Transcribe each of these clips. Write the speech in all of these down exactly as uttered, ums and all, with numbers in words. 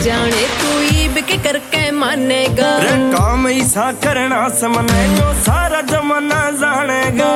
जाने तू ईब के करके मानेगा रे काम ऐसा करना समने जो सारा जमाना जानेगा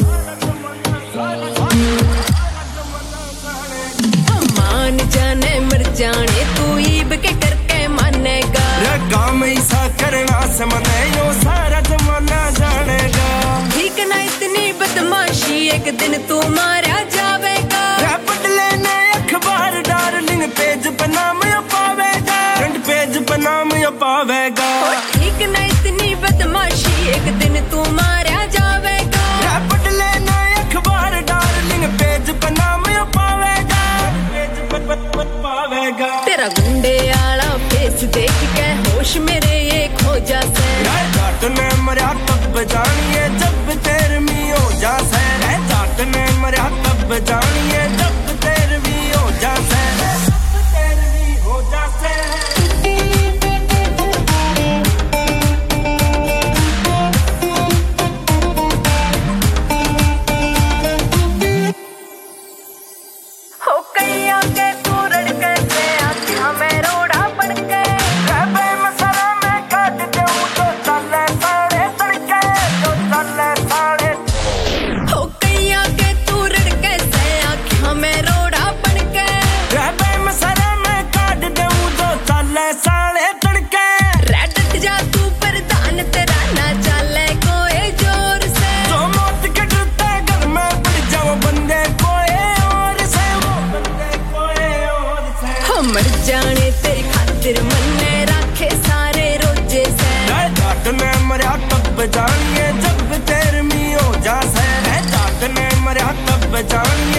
मान जाने मर जाने तू ईब के करके मानेगा रे काम ऐसा करना समने जो सारा जमाना जानेगा ठीक ना इतनी बदमाशी एक दिन तू मारा जावेगा रे बदले ने अखबार डार्लिंग पेज पे नाम पावेगा फ्रंट पेज पे नाम पावेगा ठीक ना इतनी बदमाशी एक दिन तू मारा जावेगा रे बदले ने अखबार डार्लिंग पेज पे नाम पावेगा पेज पे पावेगा तेरा गुंडे आला फेस देख के होश मेरे ये खो जासे जाट ने मरा तब जानिए जब तेरे मी हो जासे जाट ने मरा तब जानिए जब तेरे मी हो जासे जब तेरे मी हो जासे हो कैया के तू रड़के से आँखियाँ में रोड़ा पड़ के रहबे मसरा में काट दूँ तो चले साढ़े तड़के तो चले साढ़े हो कैया के तू रड़के से आँखियाँ में रोड़ा पड़ के रहबे मसरा में काट दूँ तो चले साढ़े तड़के रटक जा तू प्रधान तेरा ना चले कोई जोर से जो मौत के डरते घर में पड़ जाओ बंदे कोई और से वो बंदे कोई और से हो मर जाने तेरी खातिर मन्ने रखे सारे रोजे से जाट ने मरा तब जानिए जब तेरे मी हो जासे जाट ने मरा तब जानिए